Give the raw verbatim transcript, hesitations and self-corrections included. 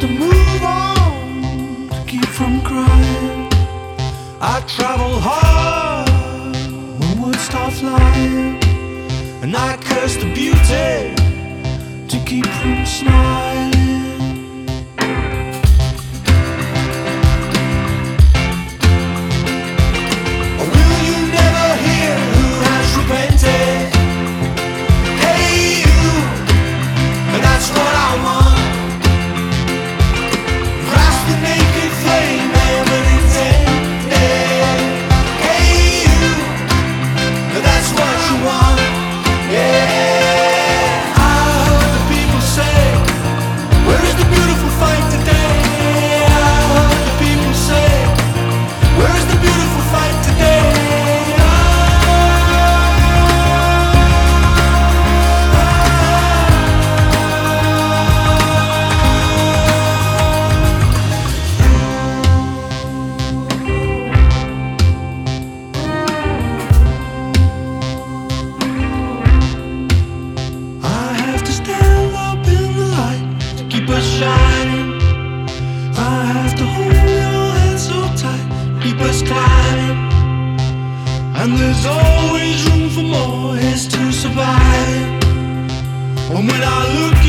to move on to keep from crying. I travel hard when words start flying, and I curse the beauty to keep from smiling. Will you never hear who has repented? Hey you, and that's what I want. Grasp the naked flame, never intended. Hey you, and that's what you want. Yeah, I heard the people say, where is the beautiful fight today? I heard the people say, where is the beautiful fight today? I have to stand up in the light to keep us shining. I have to hold your hand so tight, keep us climbing. And there's always room for more, it's to survive. And when I look